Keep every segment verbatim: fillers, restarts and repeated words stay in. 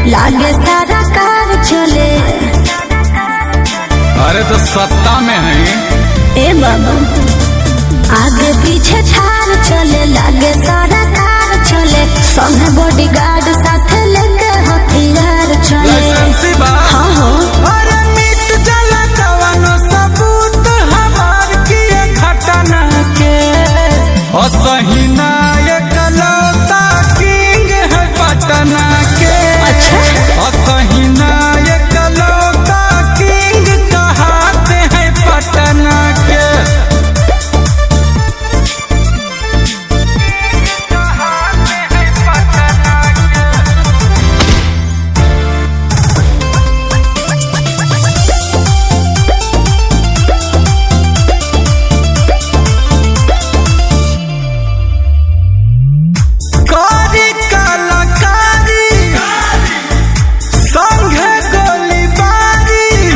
लागे सारा कार चले। अरे तो सत्ता में है ए बाबा आगे पीछे थार चले, लागे सारा कार चले, संगे बॉडीगार्ड साथ लेके हथियार चले। लाइसेंसी बा हाँ हो अरे मिट जला कवनो सबूत हमार किए घटना के। असही नायक लौता किंग है पटना के। अच्छा असही नायक लौता किंग कहाते हैं पटना के। कारी कलाकारी संघे गोलीबारी,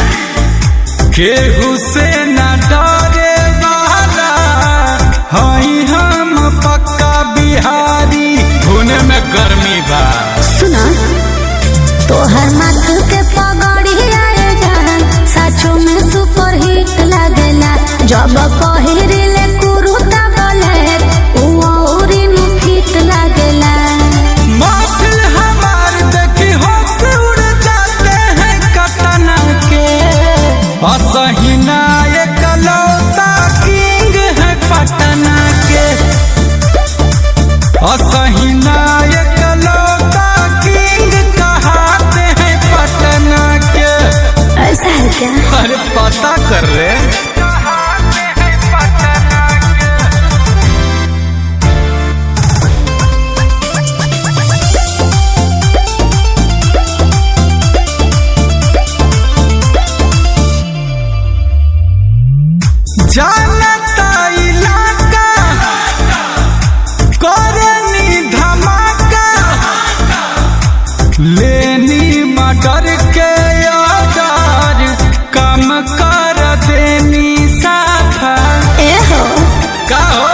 केहू से न डरे वाला हई हम पक्का बिहारी। खूने में गर्मी बा सुना तोहर माथ के पगड़ी आए जहान साचो में सुपर हिट लागेला। जब पहिरिले कुरुता बोले उरी नु फिट लागेला। महफिल हमार देखी होश उड़ जाते हैं कतना के। असही नायक लौता किंग है पटना के। असही नायक लौता किंग कहाते हैं पटना के। ऐसा है क्या? अरे पता कर रे जानता इलाका करनी धमाका, लेनी मटर के आधार कम कर देनी साफा। ए हो का हो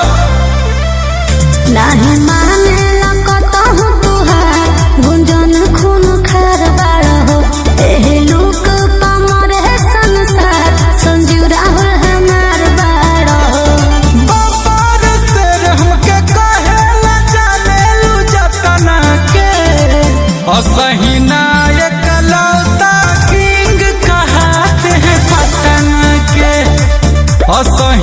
नहीं माने लगता हूँ तुहार गुंजन खून खार बाड़ हो। एहे लोक पमर है संसार संजीव राहुल हमार बाड़ हो। बाबर शेर हमके कहेला जानेलू जतना के। असही नायक लौता किंग कहाते हैं पटना के। असही